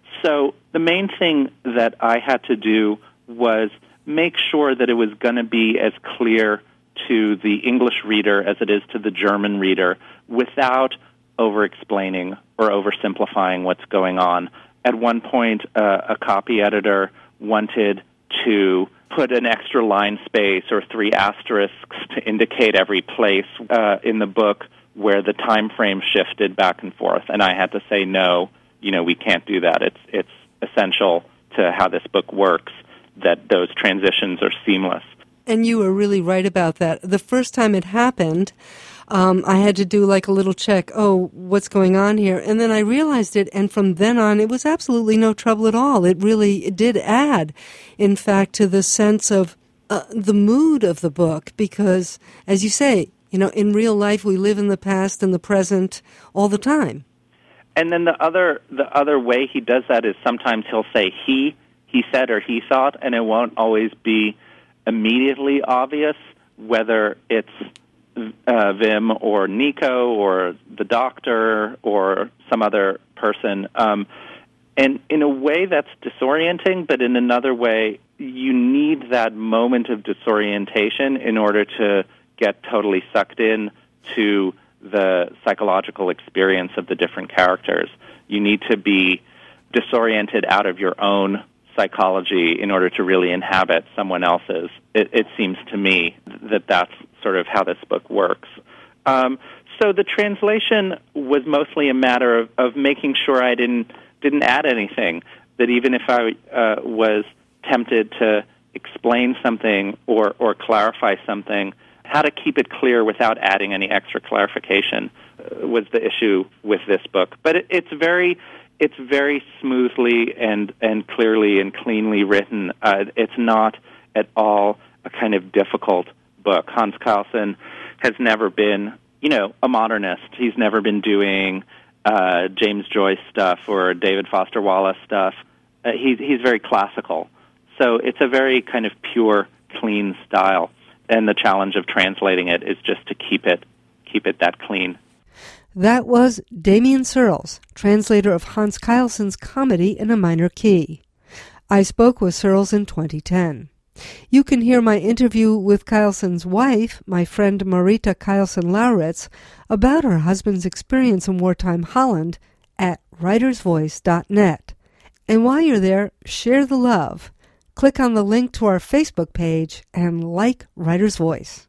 So the main thing that I had to do was make sure that it was going to be as clear to the English reader as it is to the German reader without over-explaining or oversimplifying what's going on. At one point, uh, a copy editor wanted to put an extra line space or three asterisks to indicate every place uh, in the book where the time frame shifted back and forth. And I had to say, no, you know, we can't do that. It's it's essential to how this book works that those transitions are seamless. And you were really right about that. The first time it happened, um, I had to do like a little check, oh, what's going on here? And then I realized it, and from then on, it was absolutely no trouble at all. It really it did add, in fact, to the sense of uh, the mood of the book, because, as you say, you know, in real life, we live in the past and the present all the time. And then the other the other way he does that is sometimes he'll say he, he said or he thought, and it won't always be immediately obvious whether it's uh, Wim or Nico or the doctor or some other person. Um, and in a way that's disorienting, but in another way, you need that moment of disorientation in order to get totally sucked in to the psychological experience of the different characters. You need to be disoriented out of your own psychology in order to really inhabit someone else's. It, it seems to me that that's sort of how this book works. Um, so the translation was mostly a matter of, of making sure I didn't didn't add anything, that even if I uh, was tempted to explain something or, or clarify something, how to keep it clear without adding any extra clarification uh, was the issue with this book. But it, it's very it's very smoothly and, and clearly and cleanly written. Uh, it's not at all a kind of difficult book. Hans Carlsen has never been, you know, a modernist. He's never been doing uh, James Joyce stuff or David Foster Wallace stuff. Uh, he's he's very classical. So it's a very kind of pure, clean style. And the challenge of translating it is just to keep it keep it that clean. That was Damien Searles, translator of Hans Carlsen's comedy in a minor key. I spoke with Searles in twenty ten. You can hear my interview with Carlsen's wife, my friend Marita Carlsen-Lauritz, about her husband's experience in wartime Holland at writers voice dot net. And while you're there, share the love. Click on the link to our Facebook page and like Writer's Voice.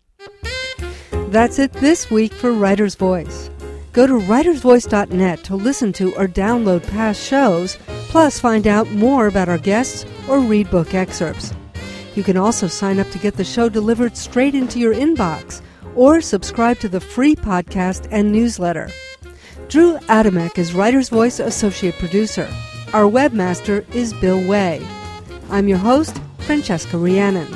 That's it this week for Writer's Voice. Go to writers voice dot net to listen to or download past shows, plus find out more about our guests or read book excerpts. You can also sign up to get the show delivered straight into your inbox or subscribe to the free podcast and newsletter. Drew Adamek is Writer's Voice Associate Producer. Our webmaster is Bill Way. I'm your host, Francesca Rhiannon.